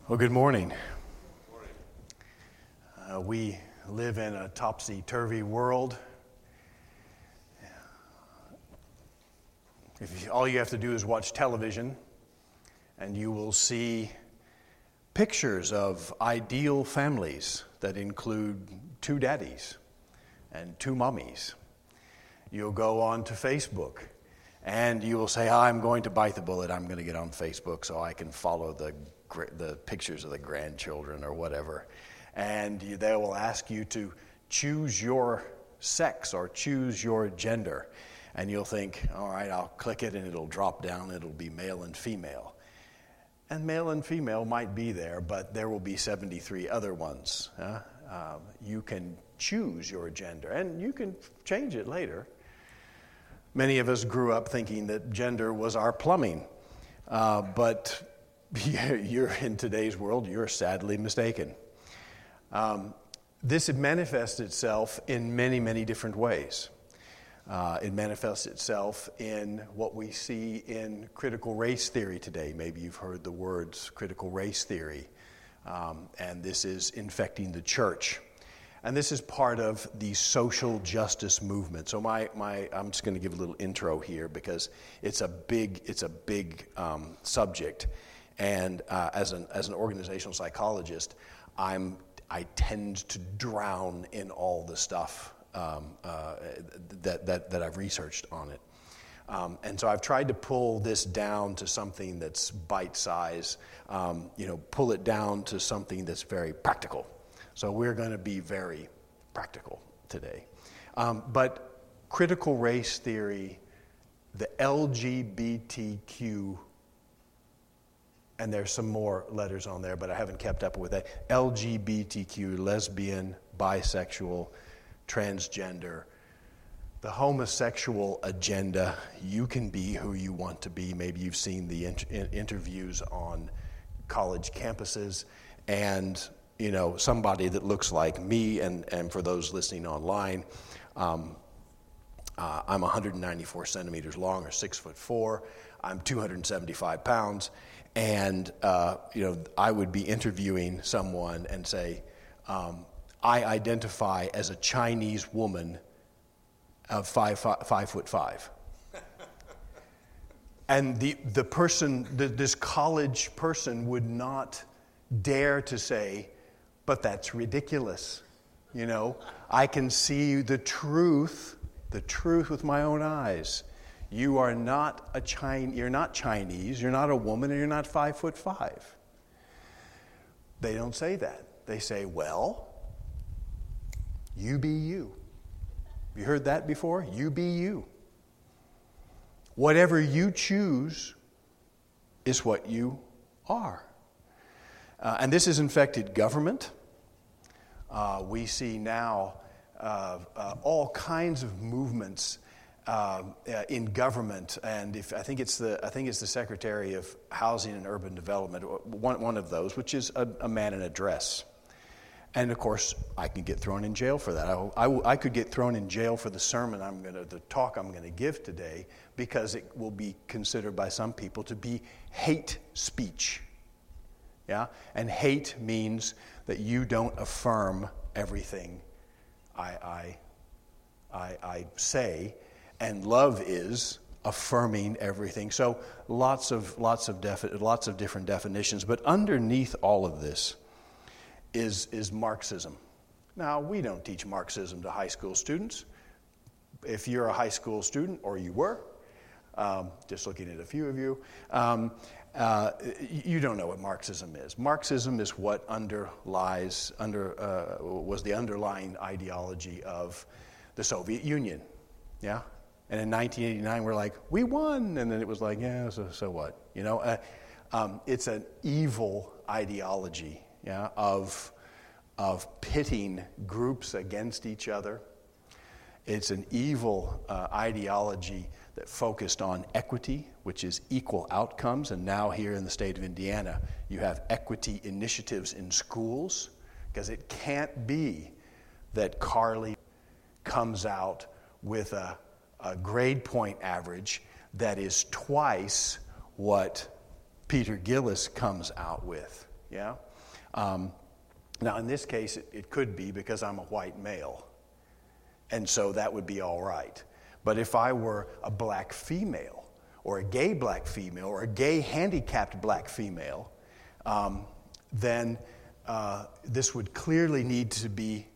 Well, good morning. We live in a topsy-turvy world. All you have to do is watch television, and you will see pictures of ideal families that include 2 daddies and 2 mummies. You'll go on to Facebook, and you will say, I'm going to bite the bullet. I'm going to get on Facebook so I can follow the pictures of the grandchildren or whatever. And they will ask you to choose your sex or choose your gender. And you'll think, all right, I'll click it and it'll drop down. It'll be male and female. And male and female might be there, but there will be 73 other ones. You can choose your gender, and you can change it later. Many of us grew up thinking that gender was our plumbing, but you're in today's world, you're sadly mistaken. This manifests itself in many, many different ways. It manifests itself in what we see in critical race theory today. Maybe you've heard the words critical race theory, and this is infecting the church. And this is part of the social justice movement. So I'm just going to give a little intro here because it's a big subject. And as an organizational psychologist, I tend to drown in all the stuff that I've researched on it. And so I've tried to pull this down to something that's bite-sized, pull it down to something that's very practical. So we're going to be very practical today. But critical race theory, the LGBTQ, and there's some more letters on there, but I haven't kept up with that. LGBTQ, lesbian, bisexual, transgender, the homosexual agenda. You can be who you want to be. Maybe you've seen the interviews on college campuses, and somebody that looks like me, and for those listening online, I'm 194 centimeters long, or 6'4". I'm 275 pounds. And, I would be interviewing someone and say, I identify as a Chinese woman of 5'5". And the person, this college person would not dare to say, but that's ridiculous. I can see the truth with my own eyes. You are not you're not Chinese, you're not a woman, and you're not 5'5". They don't say that. They say, well, you be you. You heard that before? You be you. Whatever you choose is what you are. And this has infected government. We see now all kinds of movements in government, and I think it's the Secretary of Housing and Urban Development, one of those, which is a man in a dress. And of course, I can get thrown in jail for that. I could get thrown in jail for the sermon the talk I'm going to give today, because it will be considered by some people to be hate speech. Yeah, and hate means that you don't affirm everything I say. And love is affirming everything. So lots of different definitions. But underneath all of this is Marxism. Now, we don't teach Marxism to high school students. If you're a high school student, or you were, just looking at a few of you, you don't know what Marxism is. Marxism is what was the underlying ideology of the Soviet Union. Yeah. And in 1989, we're like, we won. And then it was like, yeah, so what? It's an evil ideology, yeah, of pitting groups against each other. It's an evil ideology that focused on equity, which is equal outcomes. And now here in the state of Indiana, you have equity initiatives in schools, because it can't be that Carly comes out with a grade point average that is twice what Peter Gillis comes out with. yeah? Now, in this case, it could be because I'm a white male, and so that would be all right. But if I were a black female, or a gay black female, or a gay handicapped black female, then this would clearly need to be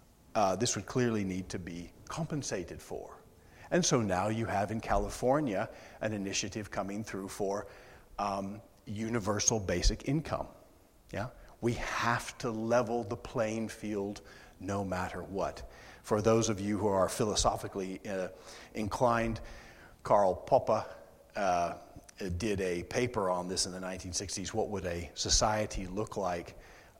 compensated for. And so now you have in California an initiative coming through for universal basic income. Yeah, we have to level the playing field no matter what. For those of you who are philosophically inclined, Karl Popper did a paper on this in the 1960s. What would a society look like,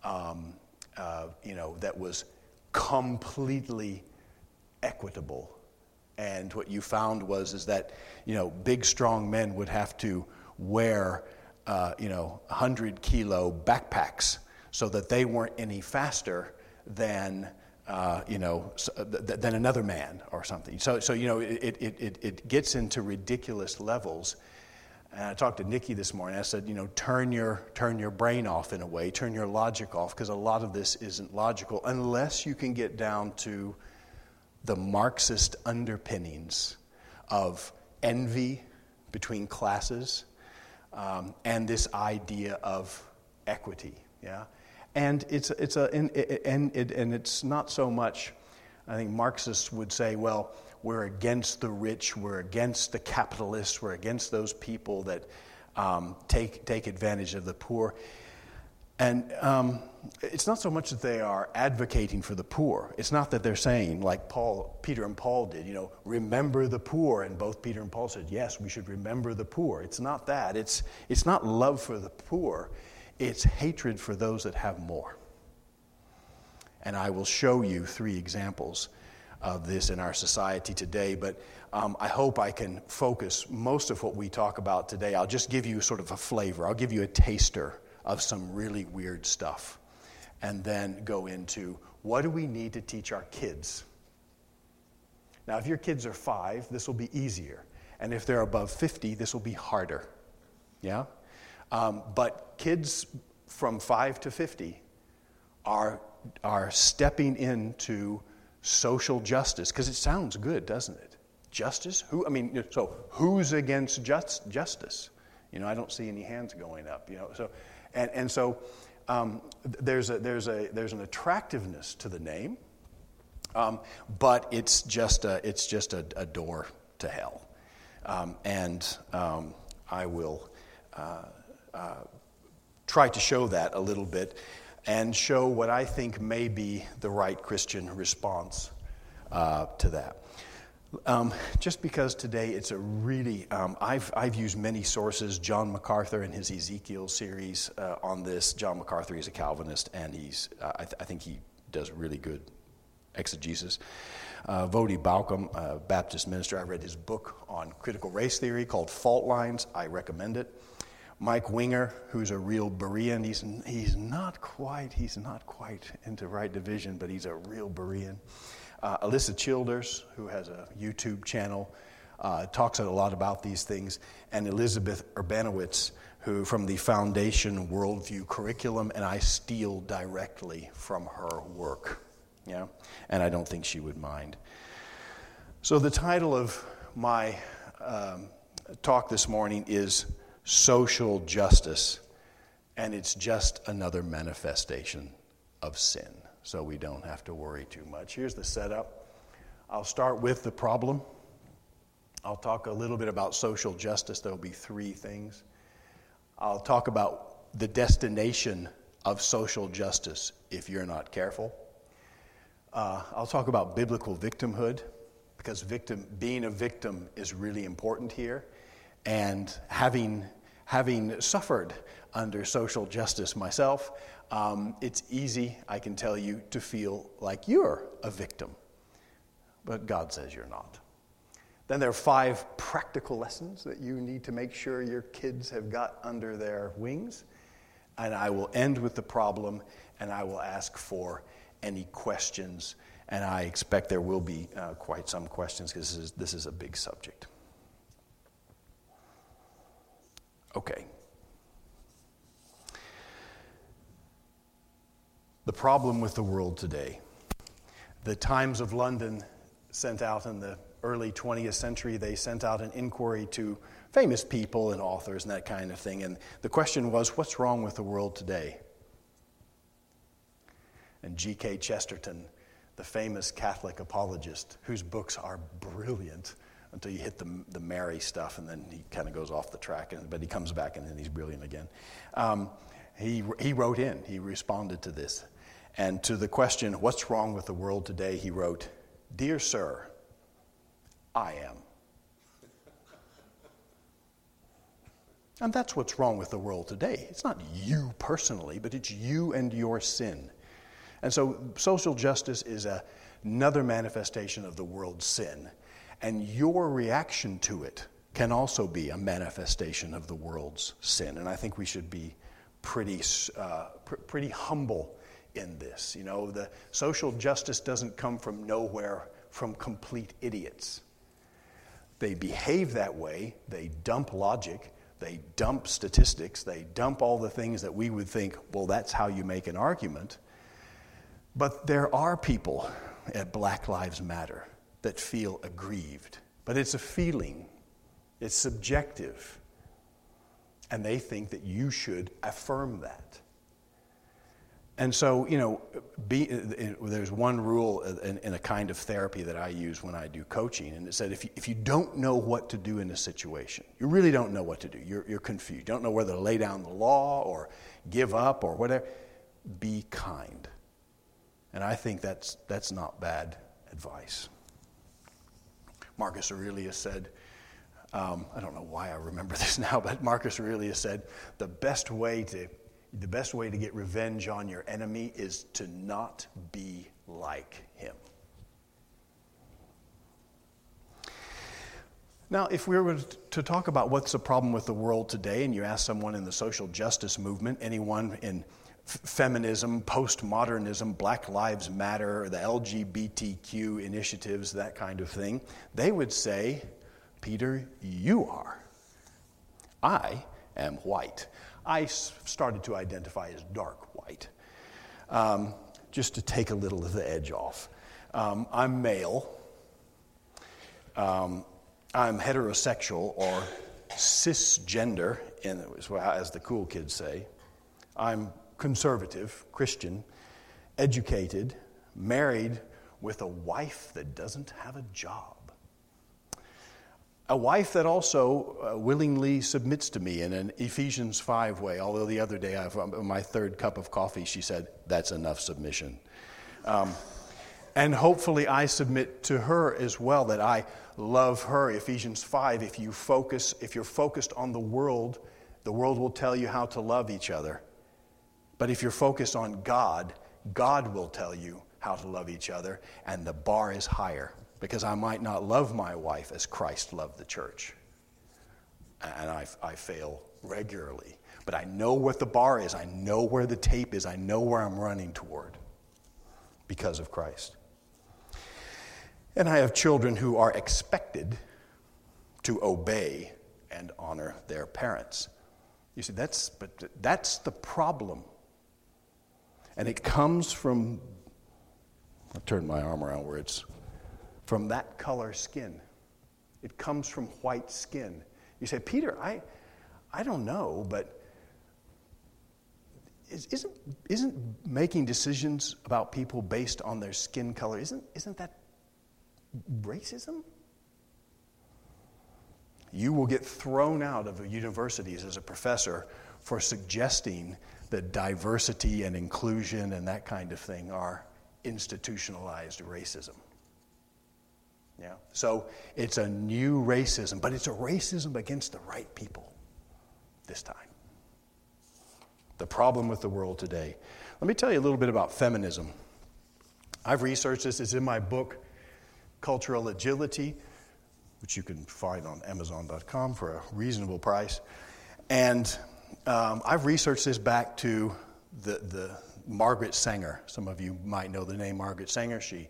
that was completely equitable? And what you found is that, big, strong men would have to wear, 100-kilo backpacks so that they weren't any faster than another man or something. So it gets into ridiculous levels. And I talked to Nikki this morning. I said, turn your brain off in a way, turn your logic off, because a lot of this isn't logical unless you can get down to the Marxist underpinnings of envy between classes and this idea of equity. Yeah, and it's not so much. I think Marxists would say, well, we're against the rich, we're against the capitalists, we're against those people that take advantage of the poor. And it's not so much that they are advocating for the poor. It's not that they're saying, like Peter and Paul did, remember the poor. And both Peter and Paul said, yes, we should remember the poor. It's not that. It's not love for the poor. It's hatred for those that have more. And I will show you 3 examples of this in our society today. But I hope I can focus most of what we talk about today. I'll just give you sort of a flavor. I'll give you a taster of some really weird stuff, and then go into what do we need to teach our kids. Now, if your kids are 5, this will be easier, and if they're above 50, this will be harder. Yeah, but kids from 5 to 50 are stepping into social justice, because it sounds good, doesn't it? Justice? So who's against justice? I don't see any hands going up. So. And so there's an attractiveness to the name, but it's just a door to hell, and I will try to show that a little bit, and show what I think may be the right Christian response to that. Just because today it's a really, I've used many sources. John MacArthur in his Ezekiel series on this. John MacArthur is a Calvinist, and I think he does really good exegesis. Voddie Baucham, a Baptist minister, I read his book on critical race theory called Fault Lines. I recommend it. Mike Winger, who's a real Berean, he's not quite into right division, but he's a real Berean. Alyssa Childers, who has a YouTube channel, talks a lot about these things, and Elizabeth Urbanowitz, who from the Foundation Worldview Curriculum, and I steal directly from her work, and I don't think she would mind. So the title of my talk this morning is Social Justice, and it's just another manifestation of sin. So we don't have to worry too much. Here's the setup. I'll start with the problem. I'll talk a little bit about social justice. There'll be 3 things. I'll talk about the destination of social justice if you're not careful. I'll talk about biblical victimhood, because being a victim is really important here. And having suffered under social justice myself, it's easy, I can tell you, to feel like you're a victim. But God says you're not. Then there are 5 practical lessons that you need to make sure your kids have got under their wings. And I will end with the problem, and I will ask for any questions. And I expect there will be quite some questions, because this is a big subject. Okay. The problem with the world today. The Times of London sent out in the early 20th century, they sent out an inquiry to famous people and authors and that kind of thing. And the question was, what's wrong with the world today? And G.K. Chesterton, the famous Catholic apologist, whose books are brilliant until you hit the Mary stuff, and then he kind of goes off the track, but he comes back and then he's brilliant again. He wrote in, he responded to this. And to the question, what's wrong with the world today, he wrote, "Dear Sir, I am." And that's what's wrong with the world today. It's not you personally, but it's you and your sin. And so social justice is another manifestation of the world's sin. And your reaction to it can also be a manifestation of the world's sin. And I think we should be pretty humble in this. You know, the social justice doesn't come from nowhere, from complete idiots. They behave that way. They dump logic. They dump statistics. They dump all the things that we would think, well, that's how you make an argument. But there are people at Black Lives Matter that feel aggrieved. But it's a feeling. It's subjective. And they think that you should affirm that. And so, you know, there's one rule in a kind of therapy that I use when I do coaching, and it said if you don't know what to do in a situation, you really don't know what to do, you're confused, you don't know whether to lay down the law or give up or whatever, be kind. And I think that's not bad advice. Marcus Aurelius said, I don't know why I remember this now, but Marcus Aurelius said, the best way to get revenge on your enemy is to not be like him. Now, if we were to talk about what's the problem with the world today, and you ask someone in the social justice movement, anyone in feminism, postmodernism, Black Lives Matter, the LGBTQ initiatives, that kind of thing, they would say, Peter, you are. I am white. I started to identify as dark white, just to take a little of the edge off. I'm male. I'm heterosexual or cisgender, as the cool kids say. I'm conservative, Christian, educated, married with a wife that doesn't have a job. A wife that also willingly submits to me in an Ephesians 5 way, although the other day, my third cup of coffee, she said, that's enough submission. And hopefully I submit to her as well, that I love her. Ephesians 5, if you're focused on the world will tell you how to love each other. But if you're focused on God, God will tell you how to love each other, and the bar is higher. Because I might not love my wife as Christ loved the church. And I fail regularly. But I know what the bar is. I know where the tape is. I know where I'm running toward because of Christ. And I have children who are expected to obey and honor their parents. You see, that's the problem. And it comes from, I'll turn my arm around where it's, from that color skin. It comes from white skin. You say, Peter, I don't know, but isn't making decisions about people based on their skin color, isn't that racism? You will get thrown out of universities as a professor for suggesting that diversity and inclusion and that kind of thing are institutionalized racism. Yeah. So it's a new racism, but it's a racism against the right people this time. The problem with the world today. Let me tell you a little bit about feminism. I've researched this. It's in my book, Cultural Agility, which you can find on Amazon.com for a reasonable price. And I've researched this back to the Margaret Sanger. Some of you might know the name Margaret Sanger. She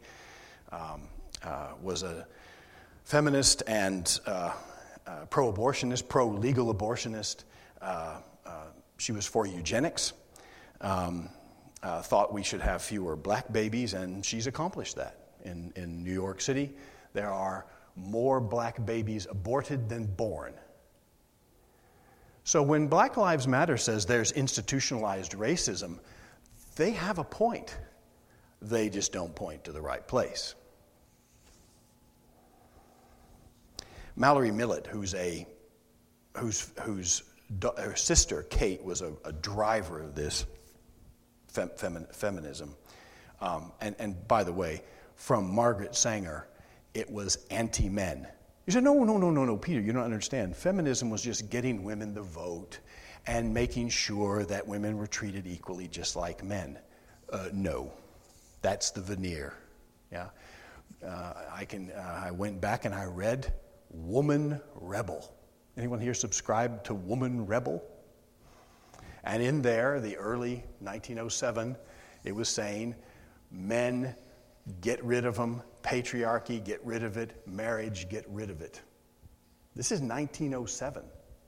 was a feminist and pro-abortionist, pro-legal abortionist. She was for eugenics. thought we should have fewer black babies, and she's accomplished that. In New York City, there are more black babies aborted than born. So when Black Lives Matter says there's institutionalized racism, they have a point. They just don't point to the right place. Mallory Millett, her sister Kate was a driver of this feminism. And by the way, from Margaret Sanger, it was anti-men. You said, no, Peter, you don't understand. Feminism was just getting women the vote and making sure that women were treated equally just like men. No, that's the veneer. Yeah, I went back and I read Woman Rebel. Anyone here subscribe to Woman Rebel? And in there, the early 1907, it was saying, men, get rid of them. Patriarchy, get rid of it. Marriage, get rid of it. This is 1907.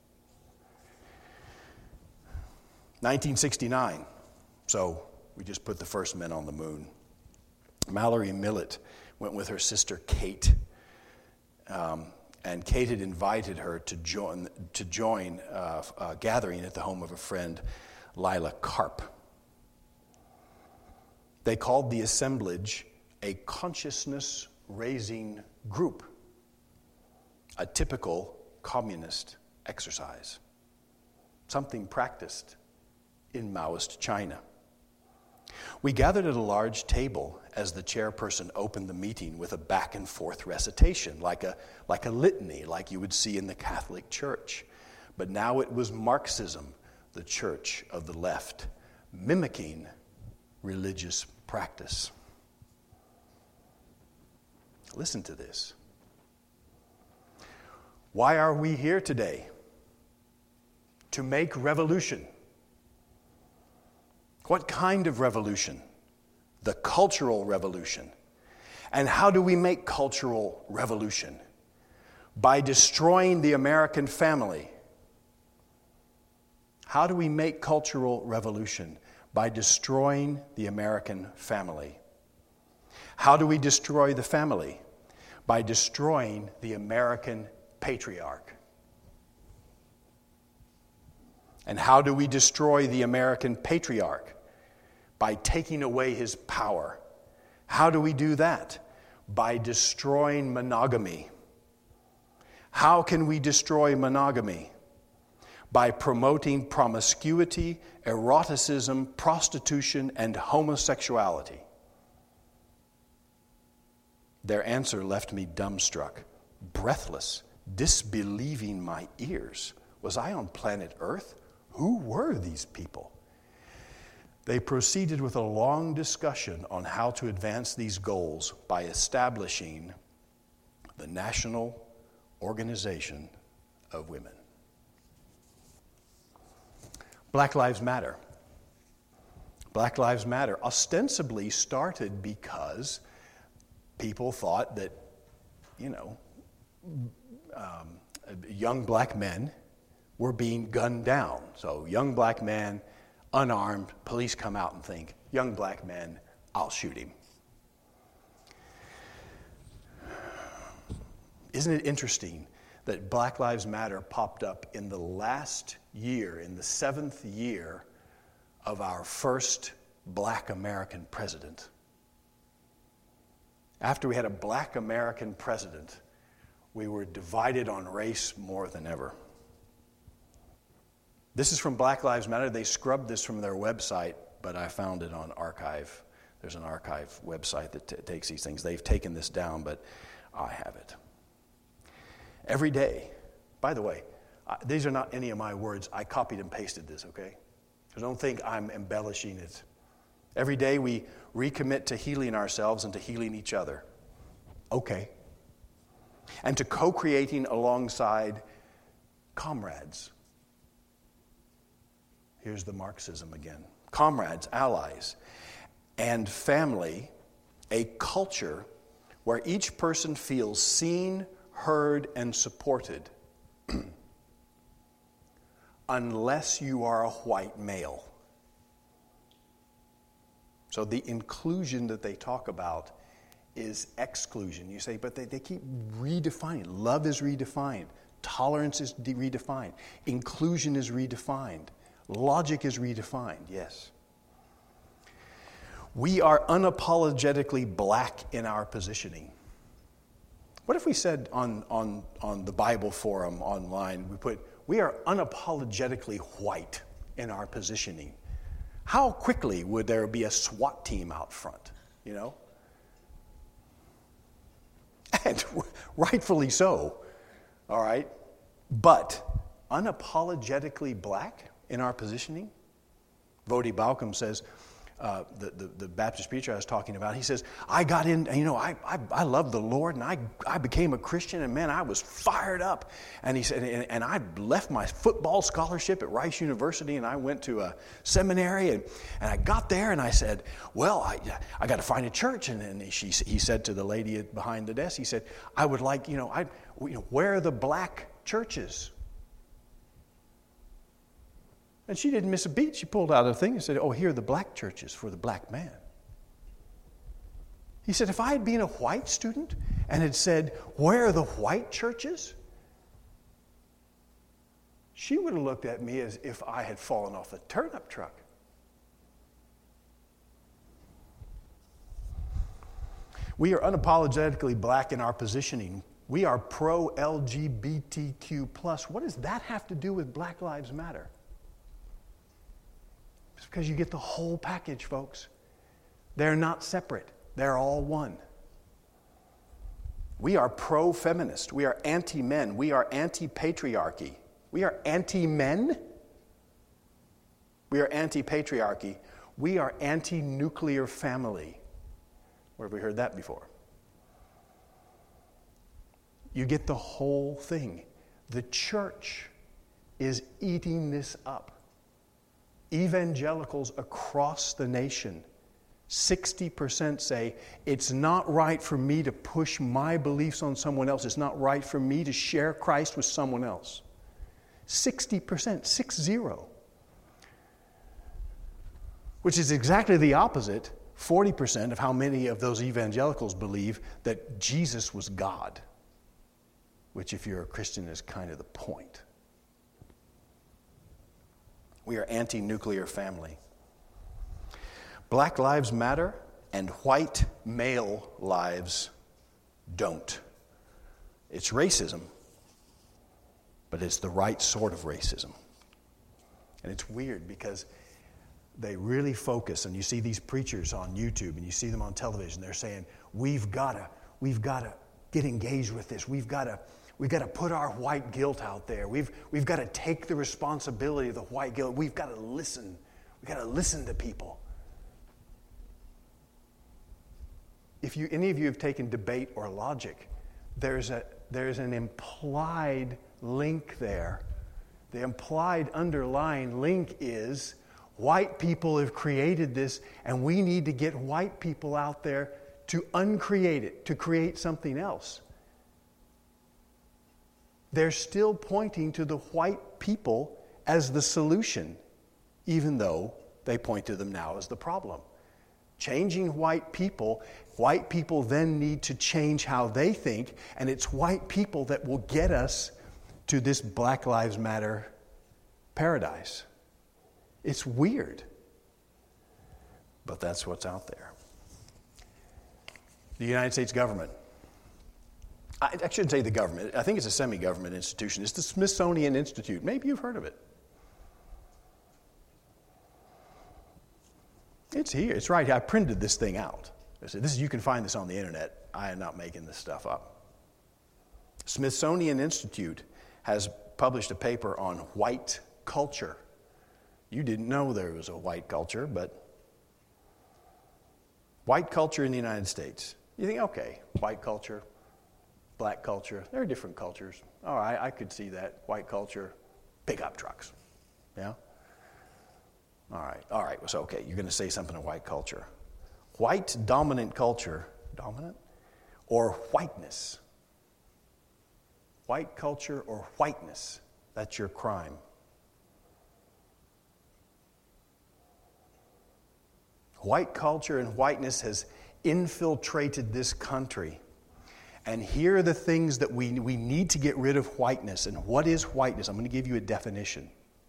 1969. So we just put the first men on the moon. Mallory Millett went with her sister Kate. And Kate had invited her to join a gathering at the home of a friend, Lila Karp. They called the assemblage a consciousness-raising group, a typical communist exercise, something practiced in Maoist China. We gathered at a large table as the chairperson opened the meeting with a back-and-forth recitation, like a litany, like you would see in the Catholic Church. But now it was Marxism, the church of the left, mimicking religious practice. Listen to this. Why are we here today? To make revolution. What kind of revolution? The cultural revolution. And how do we make cultural revolution? By destroying the American family. How do we make cultural revolution? By destroying the American family. How do we destroy the family? By destroying the American patriarch. And how do we destroy the American patriarch? By taking away his power. How do we do that? By destroying monogamy. How can we destroy monogamy? By promoting promiscuity, eroticism, prostitution, and homosexuality. Their answer left me dumbstruck, breathless, disbelieving my ears. Was I on planet Earth? Who were these people? They proceeded with a long discussion on how to advance these goals by establishing the National Organization of Women. Black Lives Matter. Black Lives Matter ostensibly started because people thought that, young black men were being gunned down. So young black man, unarmed, police come out and think, young black man, I'll shoot him. Isn't it interesting that Black Lives Matter popped up in the last year, in the 7th year of our first black American president? After we had a black American president, we were divided on race more than ever. This is from Black Lives Matter. They scrubbed this from their website, but I found it on Archive. There's an Archive website that takes these things. They've taken this down, but I have it. Every day, by the way, these are not any of my words. I copied and pasted this, okay? So don't think I'm embellishing it. Every day we recommit to healing ourselves and to healing each other. Okay. And to co-creating alongside comrades. Here's the Marxism again. Comrades, allies, and family, a culture where each person feels seen, heard, and supported, unless you are a white male. So the inclusion that they talk about is exclusion. You say, but they keep redefining. Love is redefined. Tolerance is redefined. Inclusion is redefined. Logic is redefined, yes. We are unapologetically black in our positioning. What if we said on the Bible forum online, we are unapologetically white in our positioning? How quickly would there be a SWAT team out front, you know? And rightfully so, all right? But unapologetically black in our positioning? Voddie Baucham says, the Baptist preacher I was talking about, he says, I got in, I love the Lord, and I became a Christian, and man, I was fired up. And he said, and I left my football scholarship at Rice University, and I went to a seminary, and I got there, and I said, well, I got to find a church. And he said to the lady behind the desk, he said, I would like, where are the black churches? And she didn't miss a beat. She pulled out a thing and said, oh, here are the black churches for the black man. He said, if I had been a white student and had said, where are the white churches? She would have looked at me as if I had fallen off a turnip truck. We are unapologetically black in our positioning. We are pro-LGBTQ+. What does that have to do with Black Lives Matter? It's because you get the whole package, folks. They're not separate. They're all one. We are pro-feminist. We are anti-men. We are anti-patriarchy. We are anti-men. We are anti-patriarchy. We are anti-nuclear family. Where have we heard that before? You get the whole thing. The church is eating this up. Evangelicals across the nation, 60% say, it's not right for me to push my beliefs on someone else. It's not right for me to share Christ with someone else. 60%, 60. Which is exactly the opposite, 40% of how many of those evangelicals believe that Jesus was God. Which, if you're a Christian, is kind of the point. We are anti-nuclear family. Black lives matter, and white male lives don't. It's racism, but it's the right sort of racism. And it's weird because they really focus, and you see these preachers on YouTube and you see them on television, they're saying, we've got to get engaged with this. We've got to put our white guilt out there. We've got to take the responsibility of the white guilt. We've got to listen. We've got to listen to people. If any of you have taken debate or logic, there's an implied link there. The implied underlying link is white people have created this, and we need to get white people out there to uncreate it, to create something else. They're still pointing to the white people as the solution, even though they point to them now as the problem. Changing white people then need to change how they think, and it's white people that will get us to this Black Lives Matter paradise. It's weird, but that's what's out there. The United States government. I shouldn't say the government. I think it's a semi-government institution. It's the Smithsonian Institute. Maybe you've heard of it. It's here. It's right here. I printed this thing out. You can find this on the internet. I am not making this stuff up. Smithsonian Institute has published a paper on white culture. You didn't know there was a white culture, but white culture in the United States. You think, okay, white culture, black culture, there are different cultures. All right, I could see that. White culture, pickup trucks. Yeah? All right, so okay, you're going to say something of white culture. White dominant culture, dominant? Or whiteness? White culture or whiteness, that's your crime. White culture and whiteness has infiltrated this country. And here are the things that we need to get rid of whiteness. And what is whiteness? I'm going to give you a definition.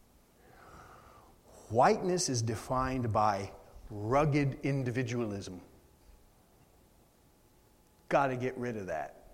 Whiteness is defined by rugged individualism. Got to get rid of that.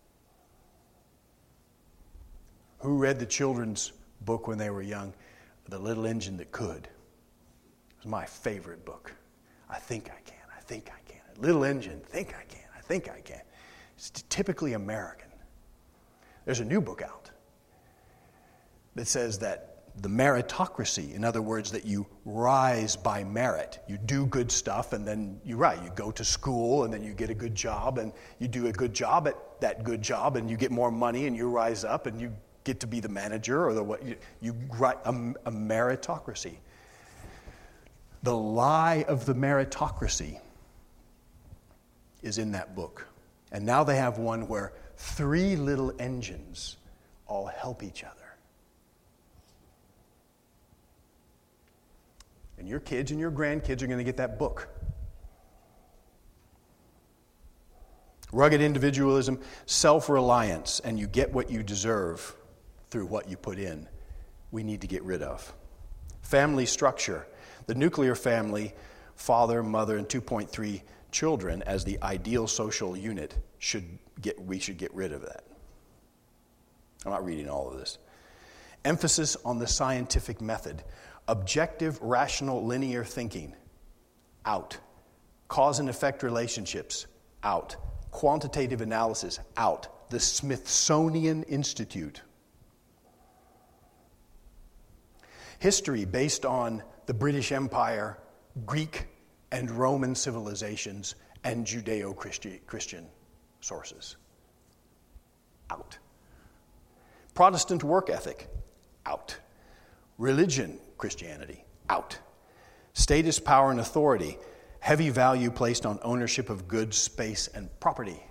Who read the children's book when they were young? The Little Engine That Could. It was my favorite book. I think I can. I think I can. Little engine, think I can. I think I can. It's typically American. There's a new book out that says that the meritocracy, in other words, that you rise by merit. You do good stuff and then you go to school and then you get a good job and you do a good job at that good job and you get more money and you rise up and you get to be the manager or you write a meritocracy. The lie of the meritocracy is in that book. And now they have one where 3 little engines all help each other. And your kids and your grandkids are going to get that book. Rugged individualism, self-reliance, and you get what you deserve through what you put in. We need to get rid of. Family structure. The nuclear family, father, mother, and 2.3 children as the ideal social unit, we should get rid of that. I'm not reading all of this. Emphasis on the scientific method. Objective, rational, linear thinking. Out. Cause and effect relationships. Out. Quantitative analysis. Out. The Smithsonian Institute. History based on the British Empire, Greek and Roman civilizations, and Judeo-Christian sources. Out. Protestant work ethic. Out. Religion, Christianity. Out. Status, power, and authority. Heavy value placed on ownership of goods, space, and property.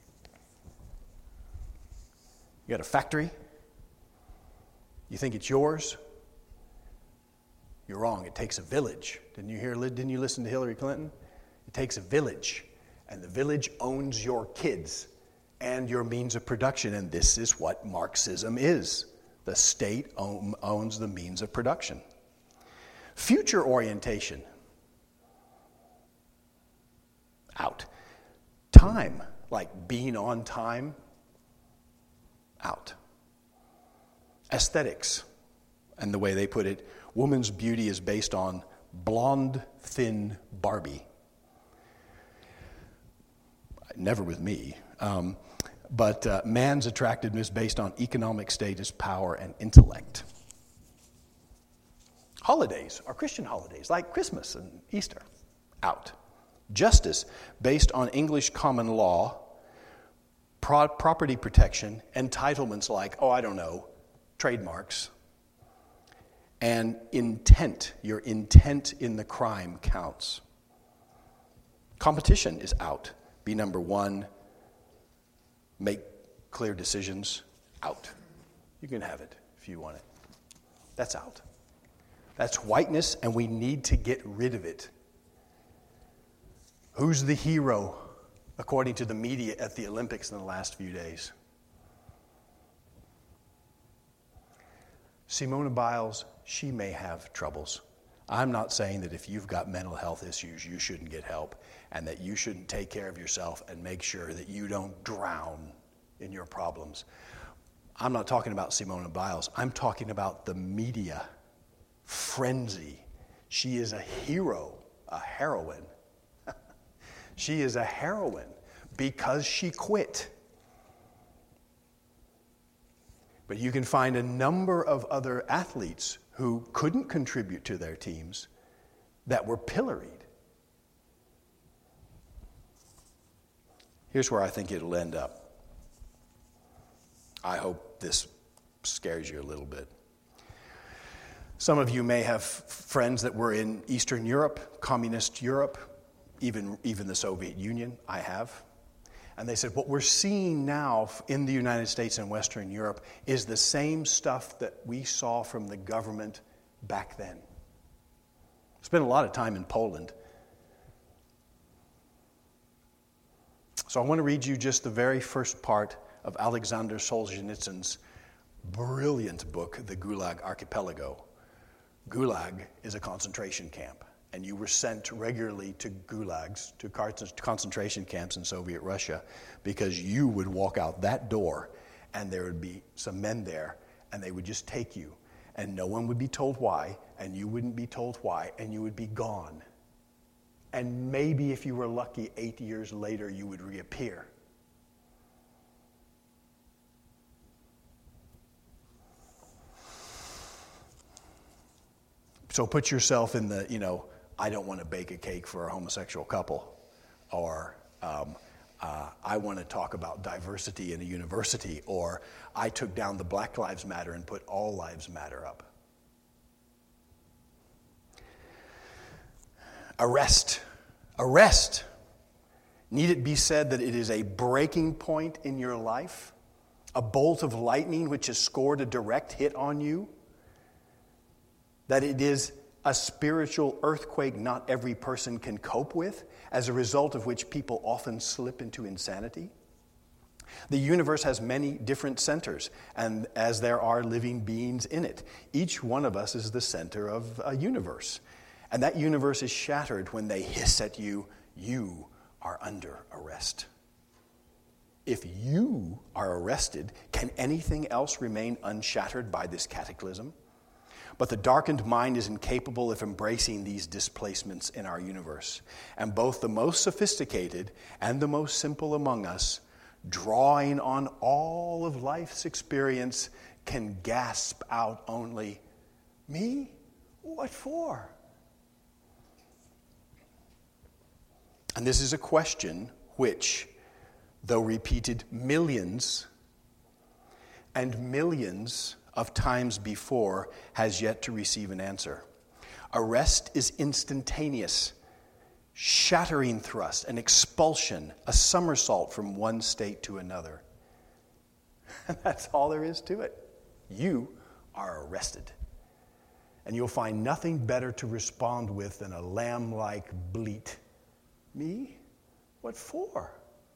You got a factory? You think it's yours? You're wrong. It takes a village. Didn't you listen to Hillary Clinton? It takes a village. And the village owns your kids and your means of production. And this is what Marxism is. The state owns the means of production. Future orientation. Out. Time, like being on time. Out. Aesthetics. And the way they put it, woman's beauty is based on blonde, thin Barbie. Never with me. But man's attractiveness based on economic status, power, and intellect. Holidays are Christian holidays, like Christmas and Easter. Out. Justice based on English common law, property protection, entitlements like, trademarks. And intent, your intent in the crime counts. Competition is out. Be number one. Make clear decisions. Out. You can have it if you want it. That's out. That's whiteness, and we need to get rid of it. Who's the hero, according to the media, at the Olympics in the last few days? Simone Biles, she may have troubles. I'm not saying that if you've got mental health issues, you shouldn't get help and that you shouldn't take care of yourself and make sure that you don't drown in your problems. I'm not talking about Simone Biles. I'm talking about the media frenzy. She is a hero, a heroine. She is a heroine because she quit. But you can find a number of other athletes who couldn't contribute to their teams that were pilloried. Here's where I think it'll end up. I hope this scares you a little bit. Some of you may have friends that were in Eastern Europe, communist Europe, even the Soviet Union. I have. And they said, what we're seeing now in the United States and Western Europe is the same stuff that we saw from the government back then. Spent a lot of time in Poland. So I want to read you just the very first part of Alexander Solzhenitsyn's brilliant book, The Gulag Archipelago. Gulag is a concentration camp, and you were sent regularly to gulags, to concentration camps in Soviet Russia, because you would walk out that door, and there would be some men there, and they would just take you, and no one would be told why, and you wouldn't be told why, and you would be gone. And maybe if you were lucky, 8 years later, you would reappear. So put yourself in the, I don't want to bake a cake for a homosexual couple, or I want to talk about diversity in a university, or I took down the Black Lives Matter and put All Lives Matter up. Arrest. Need it be said that it is a breaking point in your life? A bolt of lightning which has scored a direct hit on you? That it is a spiritual earthquake not every person can cope with, as a result of which people often slip into insanity? The universe has many different centers, and as there are living beings in it, each one of us is the center of a universe. And that universe is shattered when they hiss at you, you are under arrest. If you are arrested, can anything else remain unshattered by this cataclysm? But the darkened mind is incapable of embracing these displacements in our universe. And both the most sophisticated and the most simple among us, drawing on all of life's experience, can gasp out only, "Me? What for?" And this is a question which, though repeated millions and millions of times before, has yet to receive an answer. Arrest is instantaneous, shattering thrust, an expulsion, a somersault from one state to another. And that's all there is to it. You are arrested. And you'll find nothing better to respond with than a lamb-like bleat. "Me? What for?"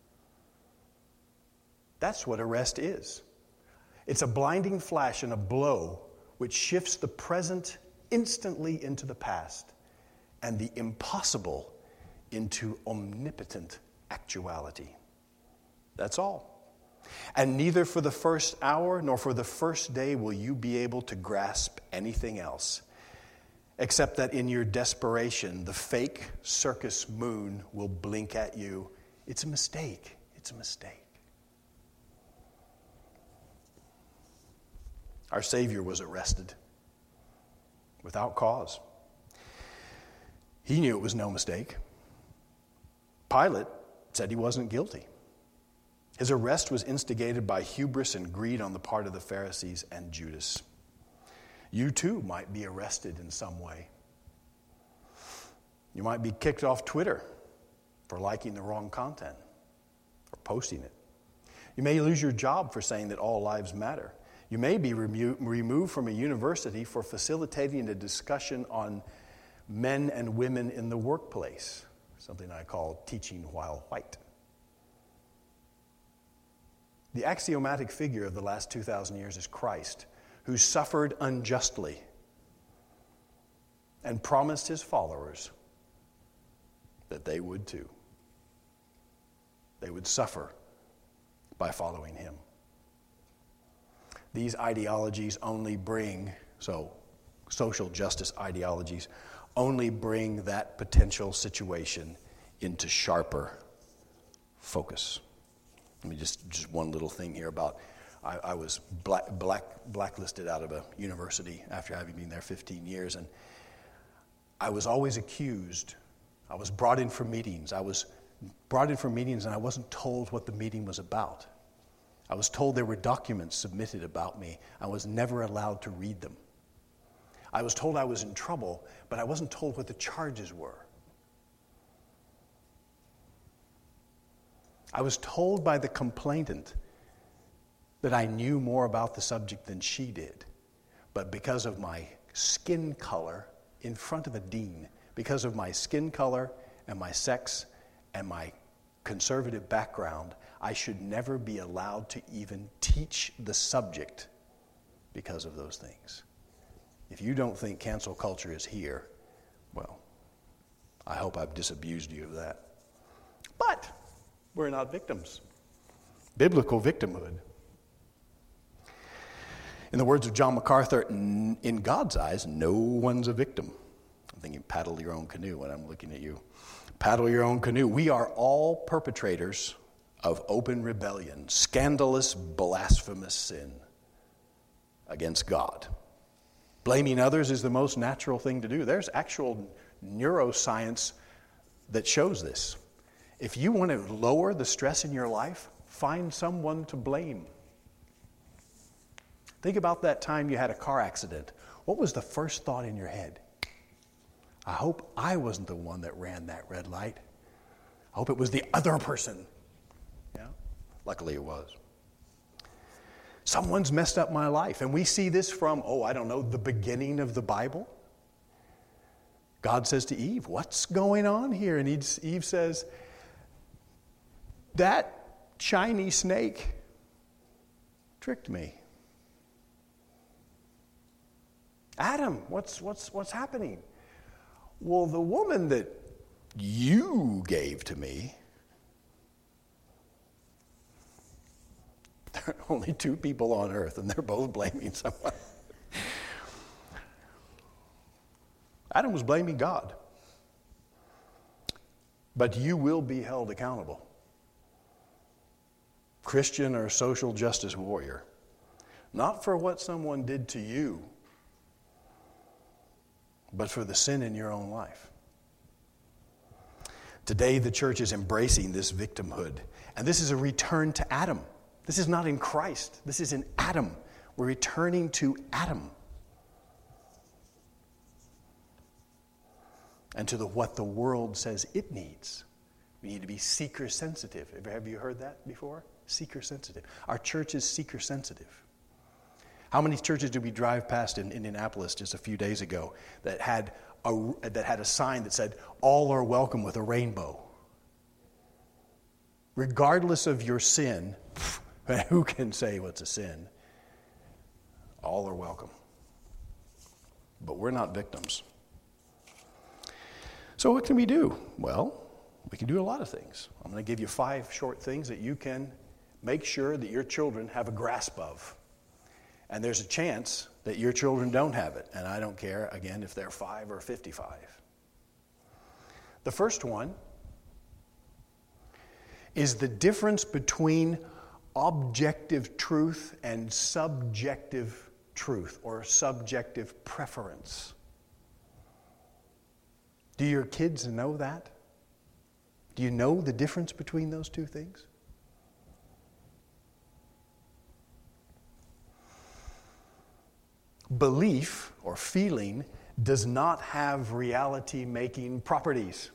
That's what arrest is. It's a blinding flash and a blow which shifts the present instantly into the past, and the impossible into omnipotent actuality. That's all. And neither for the first hour nor for the first day will you be able to grasp anything else, except that in your desperation, the fake circus moon will blink at you. It's a mistake. It's a mistake. Our Savior was arrested without cause. He knew it was no mistake. Pilate said he wasn't guilty. His arrest was instigated by hubris and greed on the part of the Pharisees and Judas. You too might be arrested in some way. You might be kicked off Twitter for liking the wrong content or posting it. You may lose your job for saying that all lives matter. You may be removed from a university for facilitating a discussion on men and women in the workplace, something I call teaching while white. The axiomatic figure of the last 2,000 years is Christ, who suffered unjustly and promised his followers that they would too. They would suffer by following him. These ideologies only bring, social justice ideologies, only bring that potential situation into sharper focus. Let me just one little thing here about, I was blacklisted out of a university after having been there 15 years, and I was always accused. I was brought in for meetings. and I wasn't told what the meeting was about. I was told there were documents submitted about me. I was never allowed to read them. I was told I was in trouble, but I wasn't told what the charges were. I was told by the complainant that I knew more about the subject than she did. But because of my skin color in front of a dean, because of my skin color and my sex and my conservative background, I should never be allowed to even teach the subject because of those things. If you don't think cancel culture is here, well, I hope I've disabused you of that. But we're not victims. Biblical victimhood. In the words of John MacArthur, in God's eyes, no one's a victim. I'm thinking paddle your own canoe when I'm looking at you. Paddle your own canoe. We are all perpetrators of open rebellion, scandalous, blasphemous sin against God. Blaming others is the most natural thing to do. There's actual neuroscience that shows this. If you want to lower the stress in your life, find someone to blame. Think about that time you had a car accident. What was the first thought in your head? I hope I wasn't the one that ran that red light. I hope it was the other person. Yeah? Luckily it was. Someone's messed up my life. And we see this from, the beginning of the Bible. God says to Eve, what's going on here? And Eve says, that shiny snake tricked me. Adam, what's happening? Well, the woman that you gave to me, there are only two people on earth, and they're both blaming someone. Adam was blaming God. But you will be held accountable. Christian or social justice warrior. Not for what someone did to you, but for the sin in your own life. Today, the church is embracing this victimhood. And this is a return to Adam. This is not in Christ. This is in Adam. We're returning to Adam. And to what the world says it needs. We need to be seeker sensitive. Have you heard that before? Seeker sensitive. Our church is seeker sensitive. How many churches did we drive past in Indianapolis just a few days ago that had a sign that said, all are welcome with a rainbow? Regardless of your sin, who can say what's a sin? All are welcome. But we're not victims. So what can we do? Well, we can do a lot of things. I'm going to give you 5 short things that you can make sure that your children have a grasp of. And there's a chance that your children don't have it. And I don't care, again, if they're 5 or 55. The first one is the difference between objective truth and subjective truth or subjective preference. Do your kids know that? Do you know the difference between those two things? Belief or feeling does not have reality-making properties.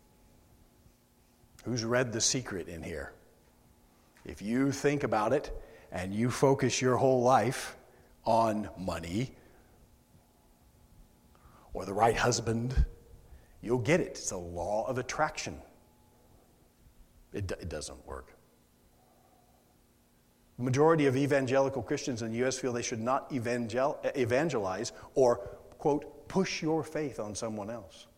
Who's read The Secret in here? If you think about it and you focus your whole life on money or the right husband, you'll get it. It's a law of attraction. It doesn't work. The majority of evangelical Christians in the U.S. feel they should not evangelize or, quote, push your faith on someone else.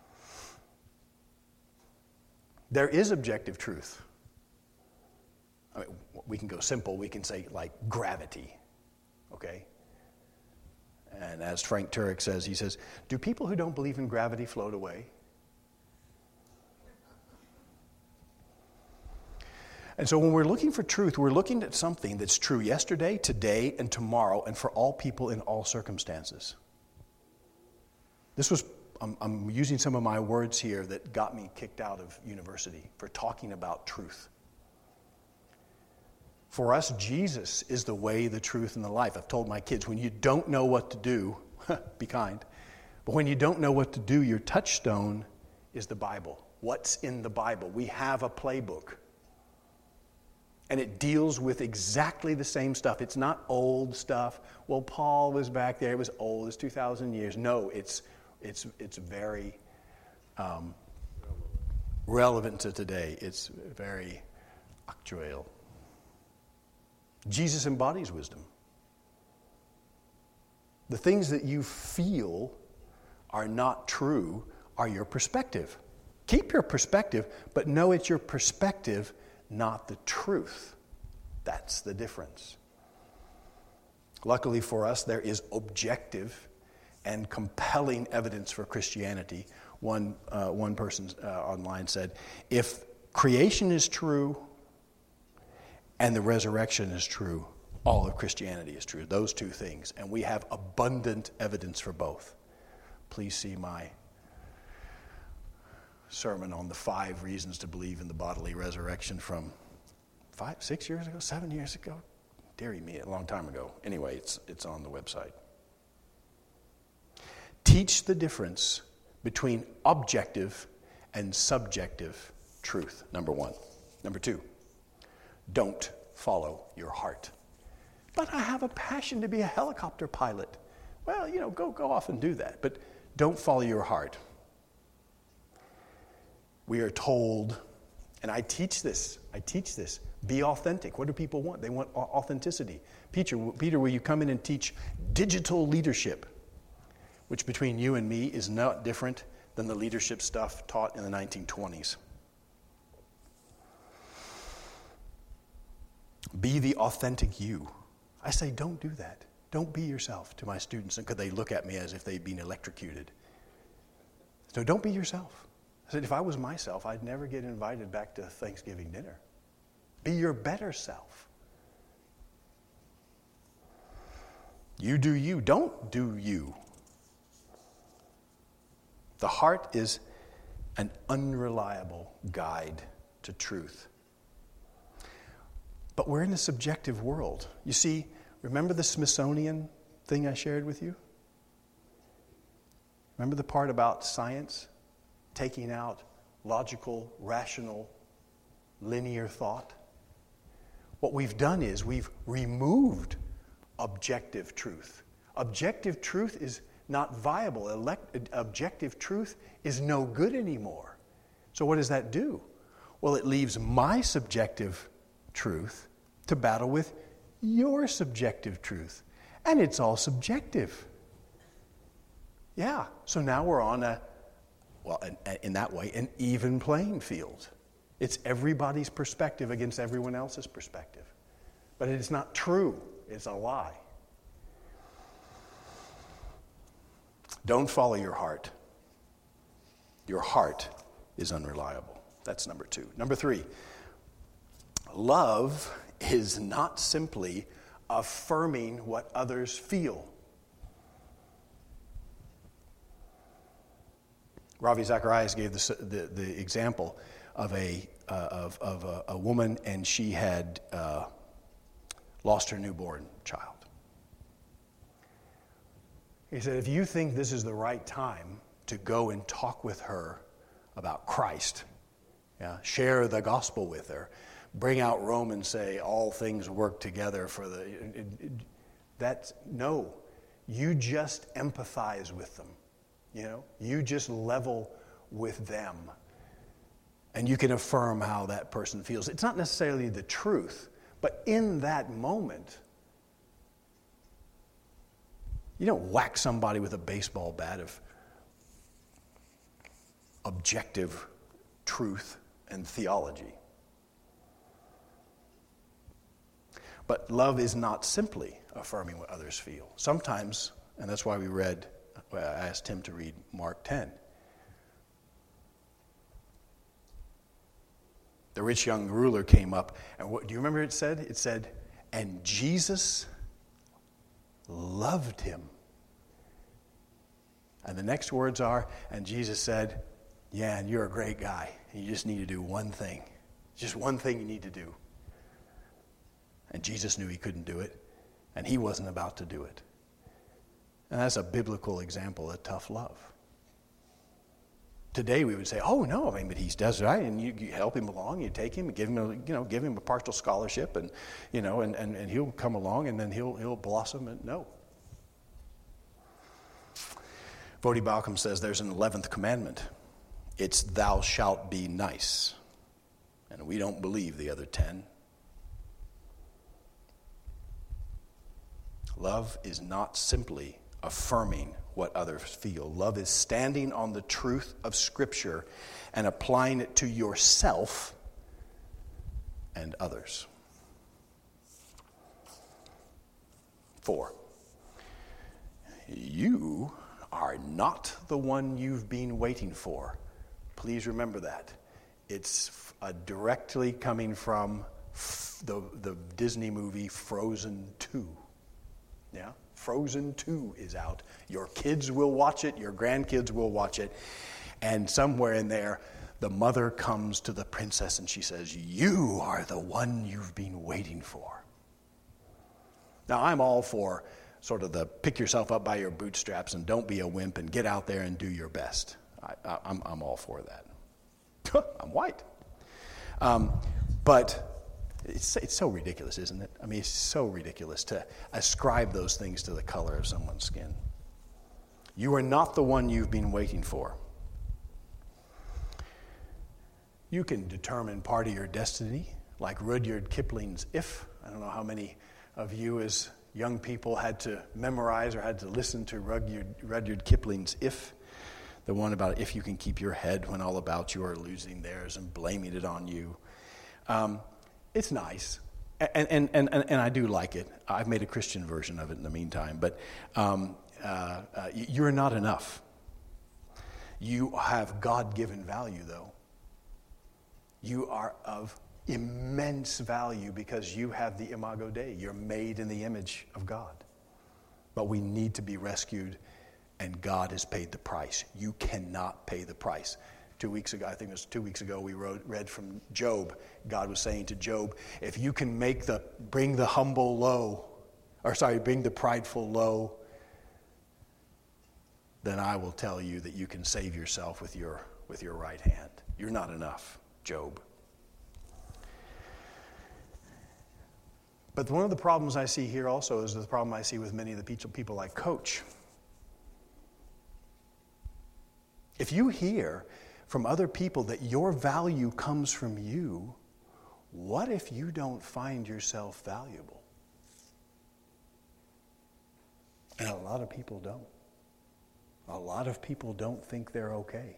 There is objective truth. I mean, we can go simple. We can say, like, gravity, okay? And as Frank Turek says, he says, do people who don't believe in gravity float away? And so when we're looking for truth, we're looking at something that's true yesterday, today, and tomorrow, and for all people in all circumstances. I'm using some of my words here that got me kicked out of university for talking about truth. For us, Jesus is the way, the truth, and the life. I've told my kids, when you don't know what to do, be kind, but when you don't know what to do, your touchstone is the Bible. What's in the Bible? We have a playbook. And it deals with exactly the same stuff. It's not old stuff. Well, Paul was back there. It was old. It's 2,000 years. No, it's very relevant to today. It's very actual. Jesus embodies wisdom. The things that you feel are not true are your perspective. Keep your perspective, but know it's your perspective, not the truth. That's the difference. Luckily for us, there is objective and compelling evidence for Christianity. One person online said, if creation is true and the resurrection is true, all of Christianity is true. Those two things. And we have abundant evidence for both. Please see my sermon on the 5 reasons to believe in the bodily resurrection from 6 years ago, 7 years ago. Deary me, a long time ago. Anyway, it's on the website. Teach the difference between objective and subjective truth, number 1. Number 2, don't follow your heart. But I have a passion to be a helicopter pilot. Well, go off and do that. But don't follow your heart. We are told, and I teach this, be authentic. What do people want? They want authenticity. Peter, will you come in and teach digital leadership, which between you and me is not different than the leadership stuff taught in the 1920s. Be the authentic you. I say, don't do that. Don't be yourself to my students, because they look at me as if they'd been electrocuted. So don't be yourself. I said, if I was myself, I'd never get invited back to Thanksgiving dinner. Be your better self. You do you. Don't do you. The heart is an unreliable guide to truth. But we're in a subjective world. You see, remember the Smithsonian thing I shared with you? Remember the part about science taking out logical, rational, linear thought? What we've done is we've removed objective truth. Objective truth is not viable. Objective truth is no good anymore. So what does that do? Well, it leaves my subjective truth to battle with your subjective truth. And it's all subjective. Yeah, so now we're on in that way, an even playing field. It's everybody's perspective against everyone else's perspective. But it's not true. It's a lie. Don't follow your heart. Your heart is unreliable. That's number 2. Number 3, love is not simply affirming what others feel. Ravi Zacharias gave the example of a woman, and she had lost her newborn child. He said, if you think this is the right time to go and talk with her about Christ, share the gospel with her, bring out Romans, say all things work together for no. You just empathize with them. You just level with them. And you can affirm how that person feels. It's not necessarily the truth, but in that moment, you don't whack somebody with a baseball bat of objective truth and theology. But love is not simply affirming what others feel. Sometimes, and that's why I asked Tim to read Mark 10. The rich young ruler came up, and do you remember it said? It said, and Jesus loved him. And the next words are, and Jesus said, yeah, and you're a great guy. You just need to do one thing. Just one thing you need to do. And Jesus knew he couldn't do it, and he wasn't about to do it. And that's a biblical example of tough love. Today we would say, oh no, but he does right, and you help him along, you take him, give him a partial scholarship, and and he'll come along, and then he'll blossom. And no. Voddie Baucham says there's an 11th commandment, It's thou shalt be nice. And we don't believe the other 10. Love is not simply affirming what others feel. Love is standing on the truth of Scripture and applying it to yourself and others. 4, you are not the one you've been waiting for. Please remember that. It's directly coming from the Disney movie Frozen 2. Yeah? Frozen 2 is out. Your kids will watch it. Your grandkids will watch it. And somewhere in there, the mother comes to the princess and she says, you are the one you've been waiting for. Now, I'm all for sort of the pick yourself up by your bootstraps and don't be a wimp and get out there and do your best. I'm all for that. I'm white. But it's so ridiculous, isn't it? I mean, it's so ridiculous to ascribe those things to the color of someone's skin. You are not the one you've been waiting for. You can determine part of your destiny, like Rudyard Kipling's If. I don't know how many of you as young people had to memorize or had to listen to Rudyard Kipling's If. The one about if you can keep your head when all about you are losing theirs and blaming it on you. It's nice, and I do like it. I've made a Christian version of it in the meantime, but you're not enough. You have God-given value, though. You are of immense value because you have the Imago Dei. You're made in the image of God. But we need to be rescued, and God has paid the price. You cannot pay the price. 2 weeks ago, I think it was 2 weeks ago, we read from Job. God was saying to Job, if you can bring the prideful low, then I will tell you that you can save yourself with your right hand. You're not enough, Job. But one of the problems I see here also is the problem I see with many of the people I coach. If you hear from other people that your value comes from you, what if you don't find yourself valuable? And a lot of people don't. A lot of people don't think they're okay.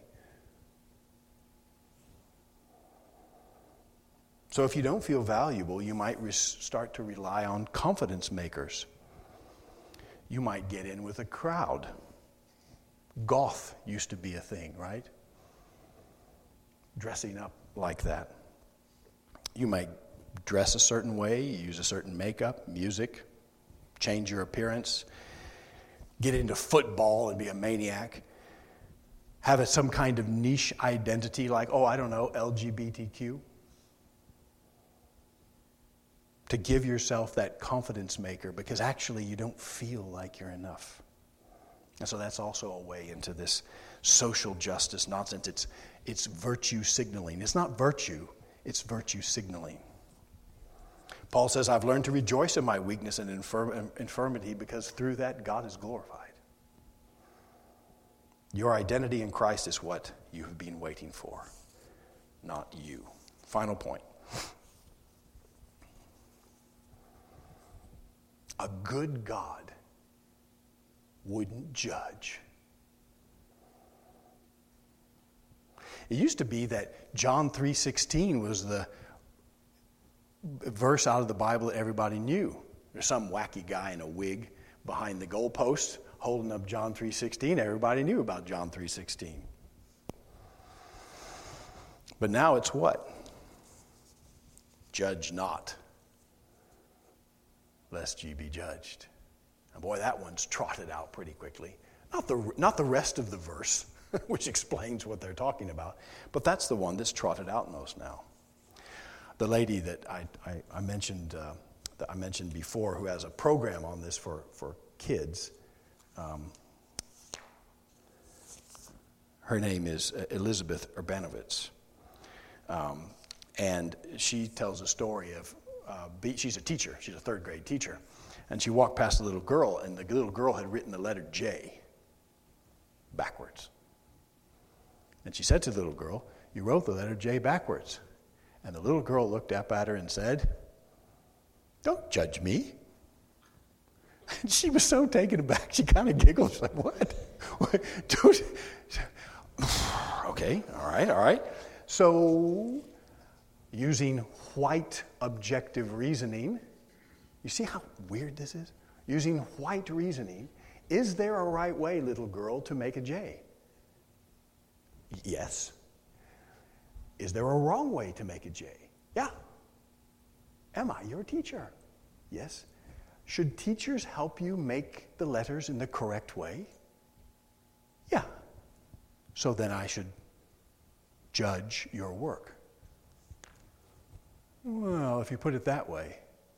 So if you don't feel valuable, you might start to rely on confidence makers. You might get in with a crowd. Goth used to be a thing, right? Dressing up like that. You might dress a certain way, use a certain makeup, music, change your appearance, get into football and be a maniac, have some kind of niche identity like, LGBTQ. To give yourself that confidence maker because actually you don't feel like you're enough. And so that's also a way into this social justice nonsense. It's virtue signaling. It's not virtue, it's virtue signaling. Paul says, I've learned to rejoice in my weakness and infirmity because through that God is glorified. Your identity in Christ is what you have been waiting for, not you. Final point. A good God wouldn't judge. It used to be that John 3:16 was the verse out of the Bible that everybody knew. There's some wacky guy in a wig behind the goalpost holding up John 3:16. Everybody knew about John 3:16. But now it's what? Judge not, lest ye be judged. And boy, that one's trotted out pretty quickly. Not the rest of the verse, which explains what they're talking about, but that's the one that's trotted out most now. The lady that I mentioned before, who has a program on this for kids, her name is Elizabeth Urbanowitz, and she tells a story of. She's a teacher. She's a third grade teacher. And she walked past a little girl, and the little girl had written the letter J backwards. And she said to the little girl, "You wrote the letter J backwards." And the little girl looked up at her and said, "Don't judge me." And she was so taken aback, she kind of giggled. She's like, "What? Dude." Okay, all right. So, using white objective reasoning, you see how weird this is? Using white reasoning, is there a right way, little girl, to make a J? Yes. Is there a wrong way to make a J? Yeah. Am I your teacher? Yes. Should teachers help you make the letters in the correct way? Yeah. So then I should judge your work. Well, if you put it that way,